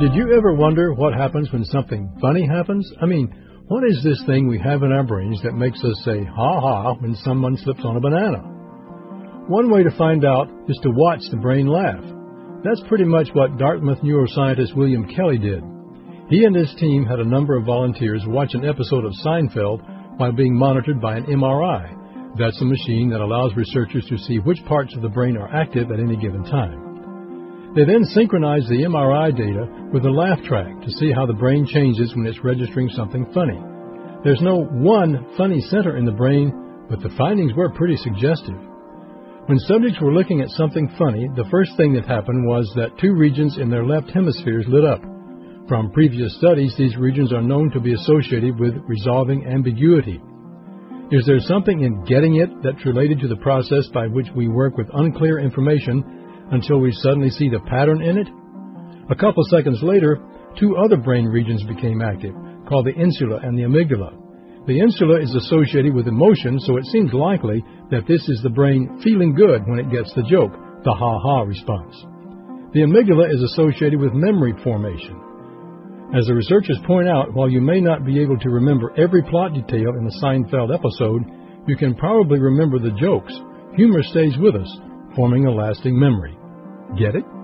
Did you ever wonder what happens when something funny happens? I mean, what is this thing we have in our brains that makes us say, ha ha, when someone slips on a banana? One way to find out is to watch the brain laugh. That's pretty much what Dartmouth neuroscientist William Kelly did. He and his team had a number of volunteers watch an episode of Seinfeld while being monitored by an MRI. That's a machine that allows researchers to see which parts of the brain are active at any given time. They then synchronize the MRI data with a laugh track to see how the brain changes when it's registering something funny. There's no one funny center in the brain, but the findings were pretty suggestive. When subjects were looking at something funny, the first thing that happened was that two regions in their left hemispheres lit up. From previous studies, these regions are known to be associated with resolving ambiguity. Is there something in getting it that's related to the process by which we work with unclear information until we suddenly see the pattern in it? A couple seconds later, two other brain regions became active, called the insula and the amygdala. The insula is associated with emotion, so it seems likely that this is the brain feeling good when it gets the joke, the ha-ha response. The amygdala is associated with memory formation. As the researchers point out, while you may not be able to remember every plot detail in the Seinfeld episode, you can probably remember the jokes. Humor stays with us, forming a lasting memory. Get it?